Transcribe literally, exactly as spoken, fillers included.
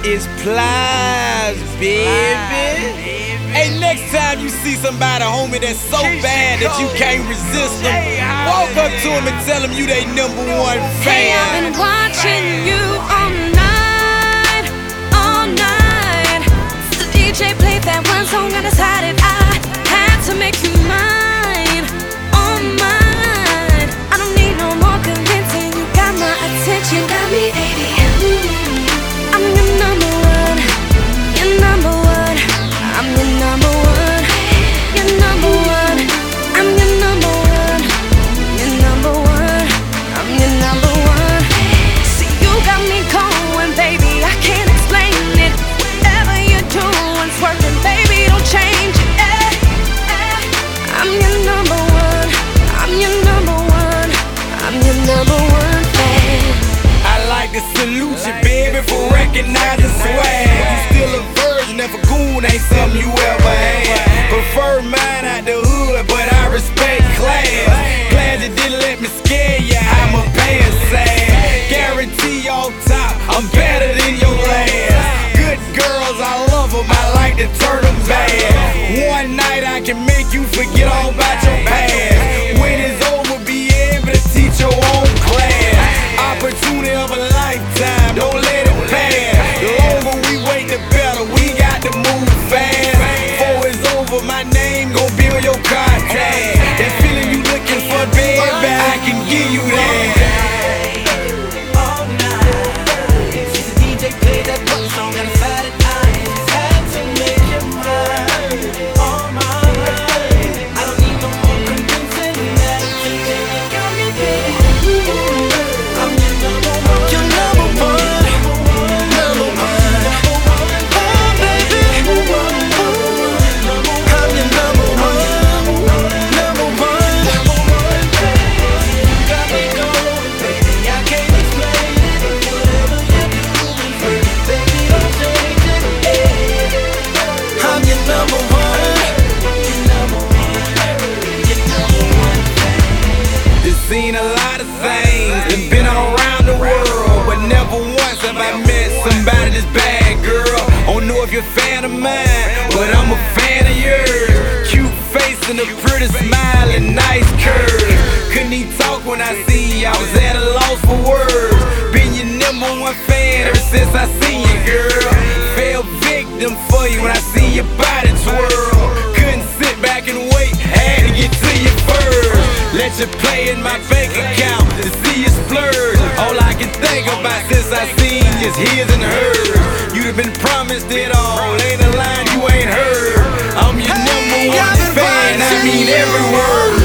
It's Plies, baby. Hey, next time you see somebody, homie, that's so bad that you can't resist them, walk up to them and tell them you they number one fan. Hey, I've been watching you all night, all night. The D J played that one song and decided I had to make you mine, oh mine. I don't need no more convincing, you got my attention, got me baby. I'm your number one, your number one. I'm your number one, your number one. I'm your number one, your number one. I'm your number one. See, you got me going, baby, I can't explain it. Whatever you're doing's working, baby, don't change it. Eh, eh. I'm your number one, I'm your number one. I'm your number one fan. I like to salute you, baby, for recognizing swag. You still a virgin, if a goon ain't something you ever had. Prefer mine out the hood, but I respect class. Glad you didn't let me scare you, I'm a pants ass. Guarantee on top, I'm better than your last. Good girls, I love them, I like to turn them bad. One night I can make you forget all about your past. When it's over, be able to teach your own class. Opportunity of a lifetime, don't let it pass. The longer we wait, the better, we got to move fast. Before it's over, my name gon' be on your contact. That feeling you looking for, baby, I can give you that. All night, since the D J played that one song and I decided I just had to make you mine, all mine. I don't need no more convincing that you got me, baby. I'm your number one, your number one, number one. Oh baby, I'm your number one, number one. You got me going, baby, I can't explain it. Whatever you do, baby, don't change it. I'm your number one, your number one, your number one fan. Just seen a lot of things and been around the world, but never once have I met somebody this bad, girl. Don't know if you're a fan of mine, but I'm a fan of yours. Cute face and a pretty smile and nice curves. Couldn't even talk when I see you, I was at a loss for words. Been your number one fan ever since I seen you, girl. Fell victim for you when I see your body twirl. Couldn't sit back and wait, had to get to you first. Let you play in my bank account to see you splurge. All I can think about since I seen you is his and hers. You'd have been promised it all, ain't a line you ain't heard. I'm your number one fan, I mean every word.